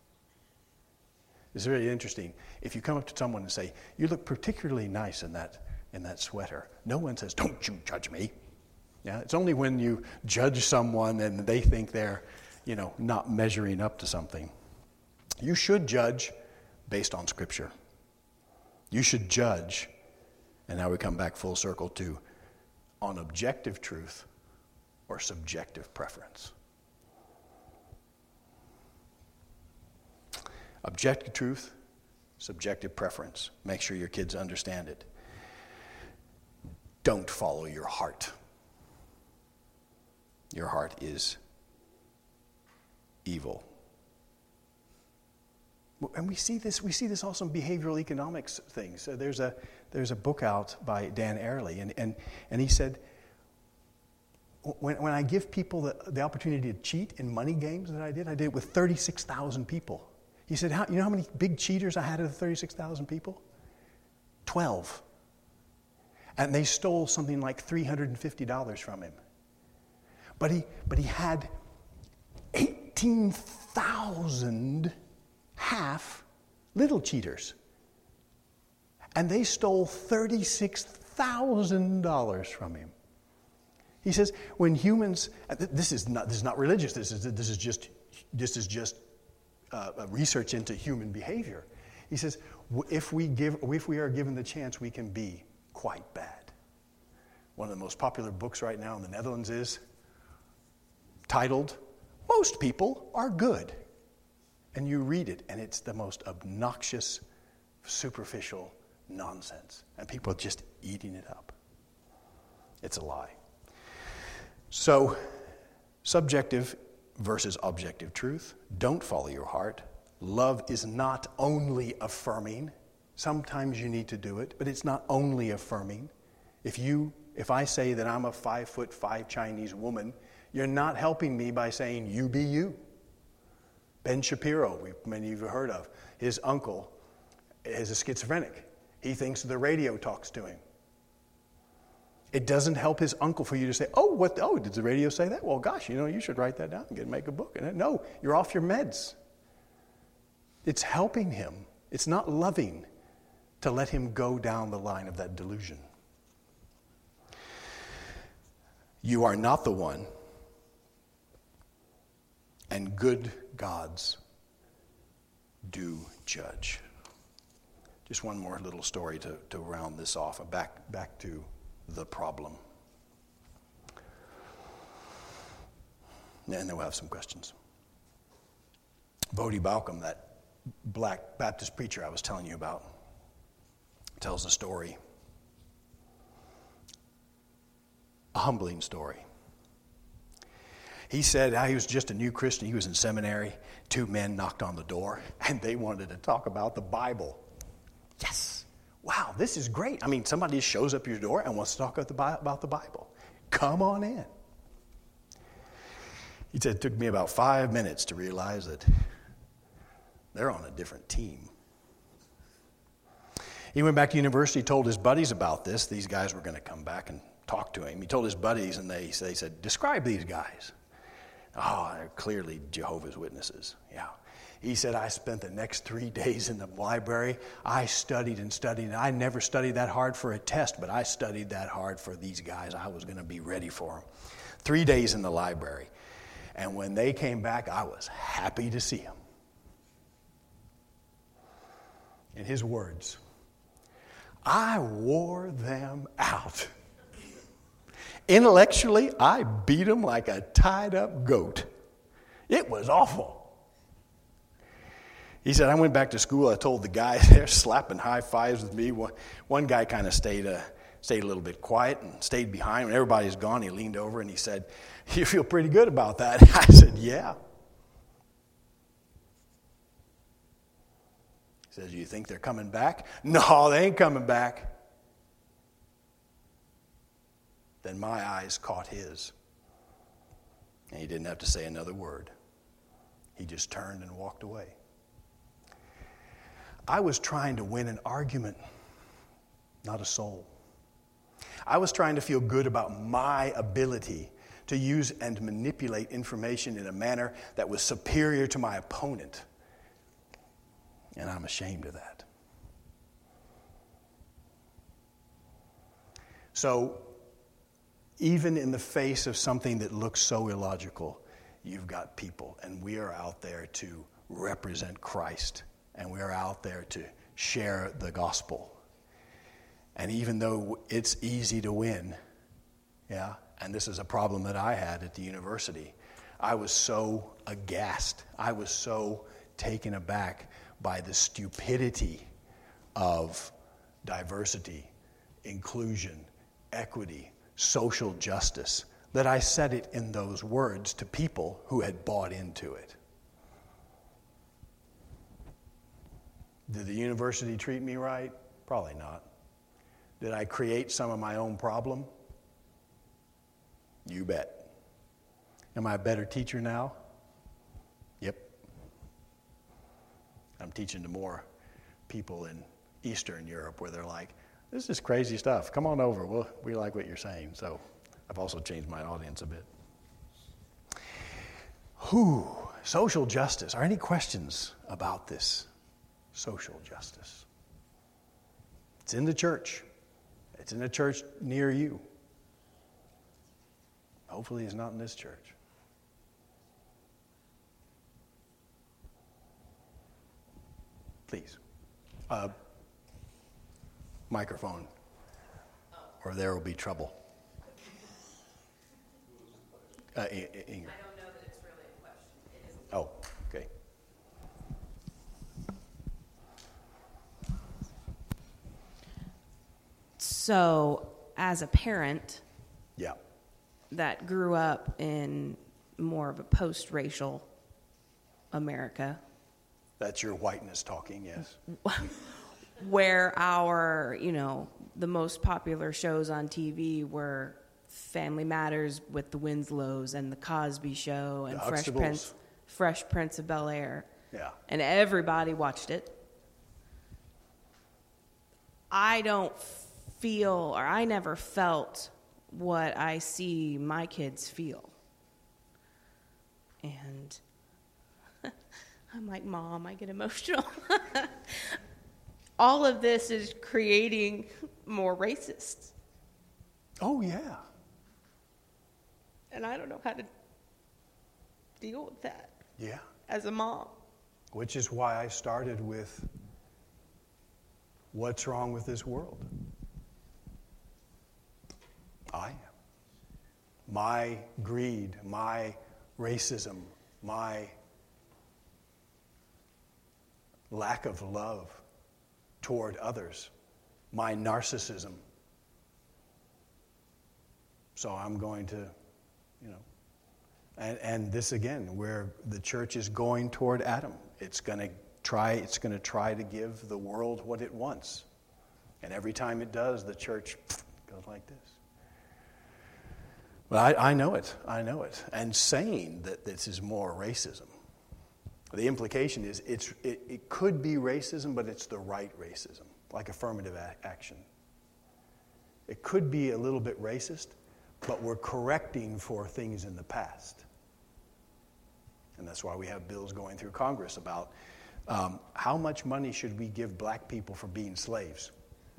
it's really interesting. If you come up to someone and say, "You look particularly nice in that sweater," no one says, "Don't you judge me." Yeah, it's only when you judge someone and they think they're, not measuring up to something. You should judge based on Scripture. You should judge, and now we come back full circle to on objective truth or subjective preference. Objective truth, subjective preference. Make sure your kids understand it. Don't follow your heart. Your heart is evil. And we see this also in behavioral economics things. There's a book out by Dan Ariely, and he said, when I give people the opportunity to cheat in money games that I did it with 36,000 people. He said, you know how many big cheaters I had of the 36,000 people? 12. And they stole something like $350 from him. But he had 18,000 half little cheaters. And they stole $36,000 from him. He says, when humans, this is not religious. This is just research into human behavior. He says, if we are given the chance, we can be quite bad. One of the most popular books right now in the Netherlands is titled, "Most People Are Good." And you read it, and it's the most obnoxious, superficial nonsense. And people are just eating it up. It's a lie. So, subjective versus objective truth. Don't follow your heart. Love is not only affirming. Sometimes you need to do it, but it's not only affirming. If I say that I'm a 5'5" Chinese woman, you're not helping me by saying, "You be you." Ben Shapiro, many of you have heard of, his uncle is a schizophrenic. He thinks the radio talks to him. It doesn't help his uncle for you to say, "Oh, did the radio say that? Well, gosh, you should write that down and make a book." No, you're off your meds. It's helping him. It's not loving to let him go down the line of that delusion. You are not the one, and good gods do judge. Just one more little story to round this off. Back to the problem. And then we'll have some questions. Voddie Baucham, that black Baptist preacher I was telling you about, tells a story. A humbling story. He said how he was just a new Christian. He was in seminary. 2 men knocked on the door, and they wanted to talk about the Bible. Yes. Wow, this is great. I mean, somebody shows up at your door and wants to talk about the Bible. Come on in. He said it took me about 5 minutes to realize that they're on a different team. He went back to university, told his buddies about this. These guys were going to come back and talk to him. He told his buddies, and they said, "Describe these guys." "Oh, they're clearly Jehovah's Witnesses." Yeah. He said, "I spent the next 3 days in the library. I studied and studied. And I never studied that hard for a test, but I studied that hard for these guys. I was going to be ready for them." 3 days in the library. And when they came back, I was happy to see them. In his words, I wore them out. Intellectually, I beat him like a tied-up goat. It was awful. He said, I went back to school. I told the guys there slapping high fives with me. One guy kind of stayed a little bit quiet and stayed behind. When everybody's gone, he leaned over and he said, you feel pretty good about that? I said, yeah. He says, you think they're coming back? No, they ain't coming back. Then my eyes caught his. And he didn't have to say another word. He just turned and walked away. I was trying to win an argument, not a soul. I was trying to feel good about my ability to use and manipulate information in a manner that was superior to my opponent. And I'm ashamed of that. So, even in the face of something that looks so illogical, you've got people, and we are out there to represent Christ, and we are out there to share the gospel. And even though it's easy to win, and this is a problem that I had at the university, I was so aghast, I was so taken aback by the stupidity of diversity, inclusion, equity, social justice, that I said it in those words to people who had bought into it. Did the university treat me right? Probably not. Did I create some of my own problem? You bet. Am I a better teacher now? Yep. I'm teaching to more people in Eastern Europe where they're like, this is crazy stuff. Come on over. We like what you're saying. So I've also changed my audience a bit. Social justice. Are any questions about this? Social justice. It's in the church. It's in a church near you. Hopefully it's not in this church. Please. Microphone, or there will be trouble. Ingrid. I don't know that it's really a question. It isn't. Oh, okay. So, as a parent Yeah. that grew up in more of a post-racial America, That's your whiteness talking, yes. where the most popular shows on TV were Family Matters with the Winslows and The Cosby Show and Fresh Prince of Bel-Air. Yeah. And everybody watched it. I don't feel, or I never felt what I see my kids feel. And I'm like, Mom, I get emotional. All of this is creating more racists. Oh, yeah. And I don't know how to deal with that. Yeah. As a mom. Which is why I started with what's wrong with this world? I am. My greed, my racism, my lack of love toward others, my narcissism. So I'm going to, and this again, where the church is going toward Adam. It's going to try to give the world what it wants. And every time it does, the church goes like this. But I know it. And saying that this is more racism, the implication is it could be racism, but it's the right racism, like affirmative action. It could be a little bit racist, but we're correcting for things in the past. And that's why we have bills going through Congress about how much money should we give black people for being slaves?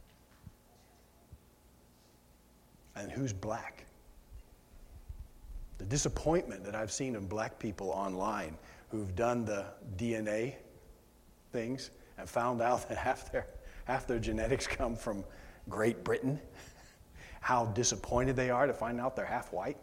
And who's black? The disappointment that I've seen in black people online who've done the DNA things and found out that half their genetics come from Great Britain. how disappointed they are to find out they're half white.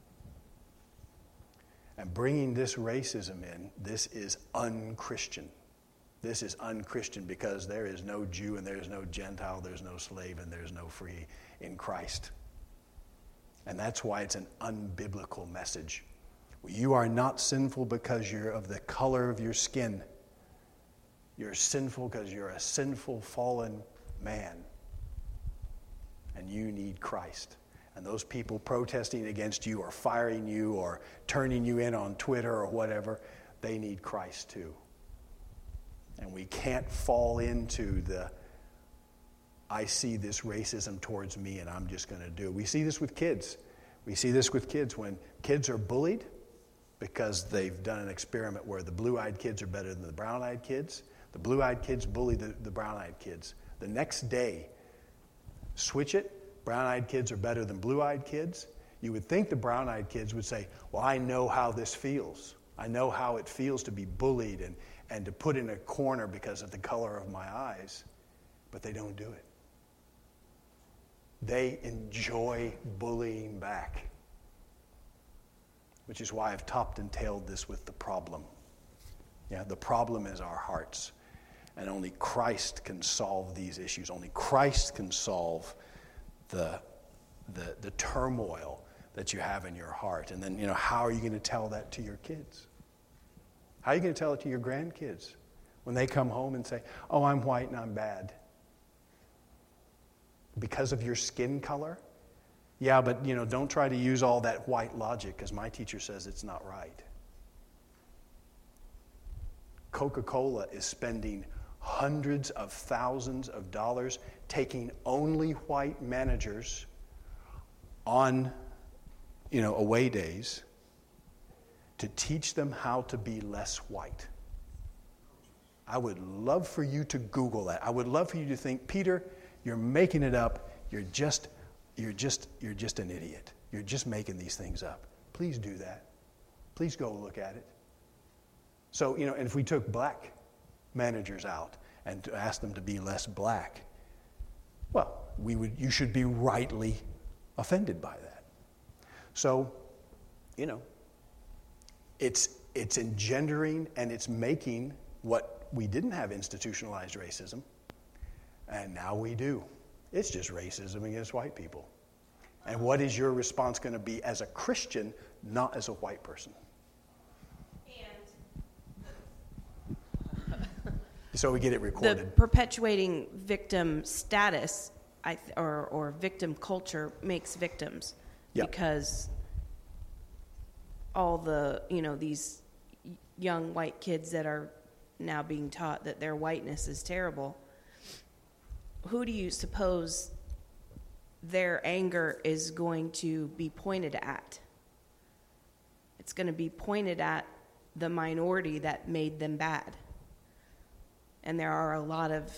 And bringing this racism in, this is unchristian. This is unchristian because there is no Jew and there is no Gentile, there's no slave and there's no free in Christ. And that's why it's an unbiblical message. You are not sinful because you're of the color of your skin. You're sinful because you're a sinful, fallen man. And you need Christ. And those people protesting against you or firing you or turning you in on Twitter or whatever, they need Christ too. And we can't fall into the, I see this racism towards me and I'm just going to do it. We see this with kids. We see this with kids when kids are bullied because they've done an experiment where the blue-eyed kids are better than the brown-eyed kids. The blue-eyed kids bully the brown-eyed kids. The next day, switch it. Brown-eyed kids are better than blue-eyed kids. You would think the brown-eyed kids would say, well, I know how this feels. I know how it feels to be bullied and to put in a corner because of the color of my eyes. But they don't do it. They enjoy bullying back. Which is why I've topped and tailed this with the problem. Yeah, the problem is our hearts. And only Christ can solve these issues. Only Christ can solve the turmoil that you have in your heart. And then, how are you going to tell that to your kids? How are you going to tell it to your grandkids when they come home and say, oh, I'm white and I'm bad? Because of your skin color? Yeah, but, don't try to use all that white logic because my teacher says it's not right. Coca-Cola is spending hundreds of thousands of dollars taking only white managers on, away days to teach them how to be less white. I would love for you to Google that. I would love for you to think, Peter, you're making it up. You're just an idiot. You're just making these things up. Please do that. Please go look at it. So, and if we took black managers out and to ask them to be less black, well, you should be rightly offended by that. So, it's engendering and it's making what we didn't have institutionalized racism, and now we do. It's just racism against white people. And what is your response going to be as a Christian, not as a white person? So we get it recorded. The perpetuating victim status or victim culture makes victims. Yep. Because all the, these young white kids that are now being taught that their whiteness is terrible, who do you suppose their anger is going to be pointed at? It's going to be pointed at the minority that made them bad. And there are a lot of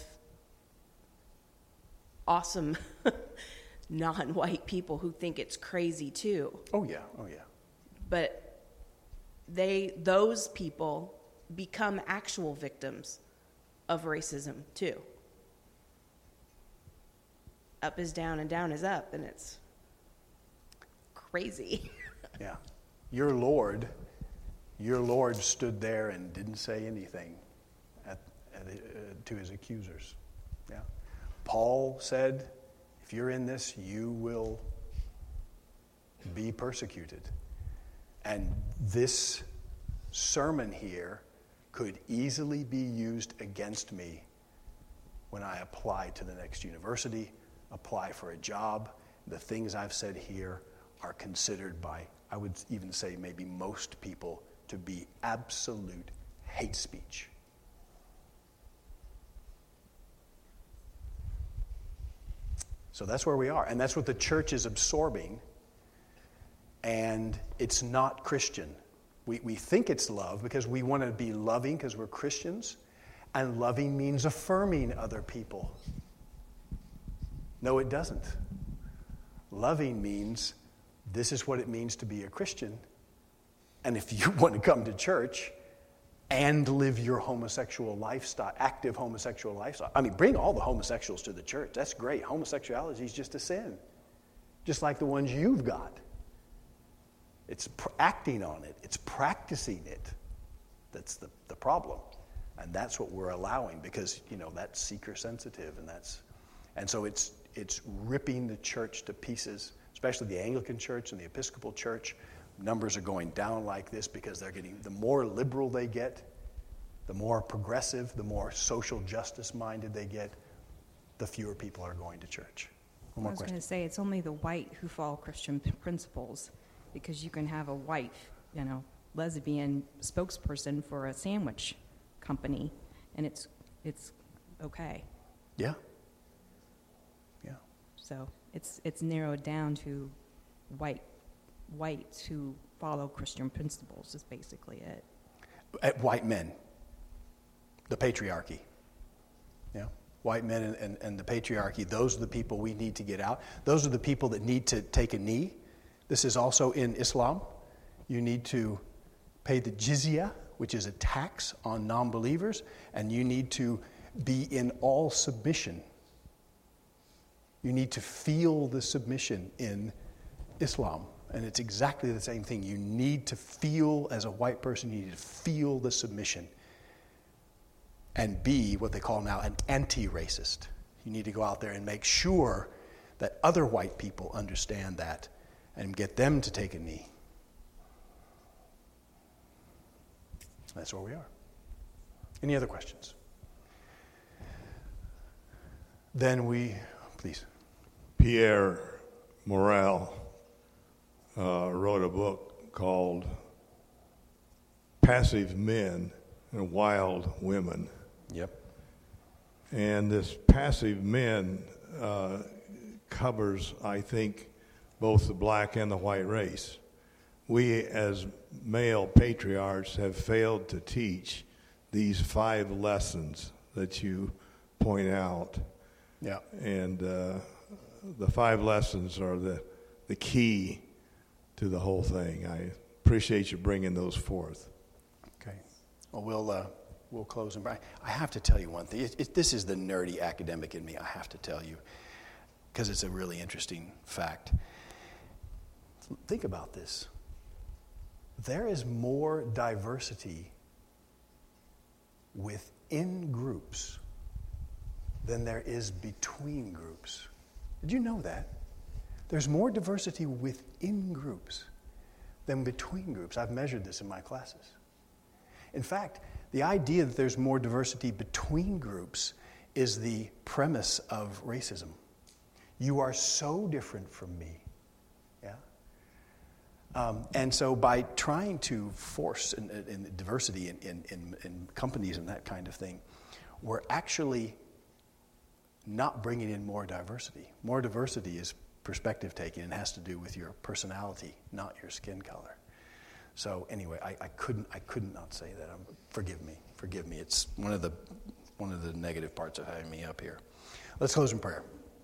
awesome non-white people who think it's crazy too. Oh yeah. But those people become actual victims of racism too. Up is down and down is up, and it's crazy. Yeah. Your Lord stood there and didn't say anything to his accusers. Yeah. Paul said, if you're in this, you will be persecuted. And this sermon here could easily be used against me when I apply to the next university, apply for a job. The things I've said here are considered by, I would even say maybe most people, to be absolute hate speech. So that's where we are. And that's what the church is absorbing. And it's not Christian. We think it's love because we want to be loving because we're Christians. And loving means affirming other people. No, it doesn't. Loving means this is what it means to be a Christian. And if you want to come to church and live your homosexual lifestyle, active homosexual lifestyle. I mean, bring all the homosexuals to the church. That's great. Homosexuality is just a sin. just like the ones you've got. It's acting on it. It's practicing it. That's the problem. And that's what we're allowing because, that's seeker sensitive. And so it's ripping the church to pieces, especially the Anglican church and the Episcopal church. Numbers are going down like this because the more liberal they get, the more progressive, the more social justice minded they get, the fewer people are going to church. I was going to say, it's only the white who follow Christian principles, because you can have a white, lesbian spokesperson for a sandwich company, and it's okay. Yeah. So it's narrowed down to whites who follow Christian principles is basically it. White men, the patriarchy. Yeah. White men and the patriarchy, those are the people we need to get out. Those are the people that need to take a knee. This is also in Islam. You need to pay the jizya, which is a tax on non-believers, and you need to be in all submission. You need to feel the submission in Islam. And it's exactly the same thing. You need to feel, as a white person, you need to feel the submission and be what they call now an anti-racist. You need to go out there and make sure that other white people understand that and get them to take a knee. That's where we are. Any other questions? Then please. Pierre Morel wrote a book called Passive Men and Wild Women. Yep. And this passive men covers, I think, both the black and the white race. We, as male patriarchs, have failed to teach these 5 lessons that you point out. Yeah. And the 5 lessons are the key to the whole thing. I appreciate you bringing those forth. Okay. Well, we'll close. And I have to tell you one thing. This is the nerdy academic in me. I have to tell you, because it's a really interesting fact. Think about this. There is more diversity within groups than there is between groups. Did you know that? There's more diversity within groups than between groups. I've measured this in my classes. In fact, the idea that there's more diversity between groups is the premise of racism. You are so different from me. Yeah? And so by trying to force in diversity in companies and that kind of thing, we're actually not bringing in more diversity. More diversity is perspective taking and has to do with your personality, not your skin color. So anyway, I couldn't not say that. Forgive me. It's one of the negative parts of having me up here. Let's close in prayer.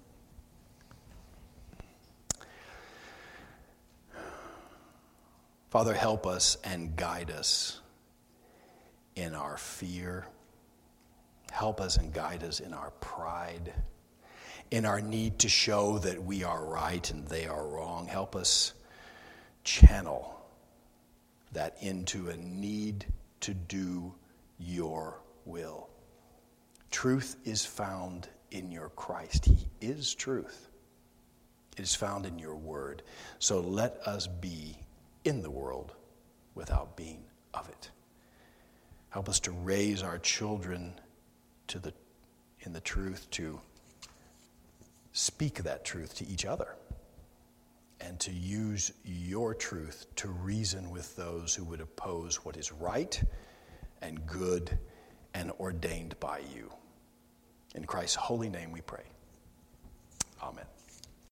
Father, help us and guide us in our fear. Help us and guide us in our pride, in our need to show that we are right and they are wrong. Help us channel that into a need to do your will. Truth is found in your Christ. He is truth. It is found in your word. So let us be in the world without being of it. Help us to raise our children in the truth, to speak that truth to each other, and to use your truth to reason with those who would oppose what is right and good and ordained by you. In Christ's holy name we pray. Amen.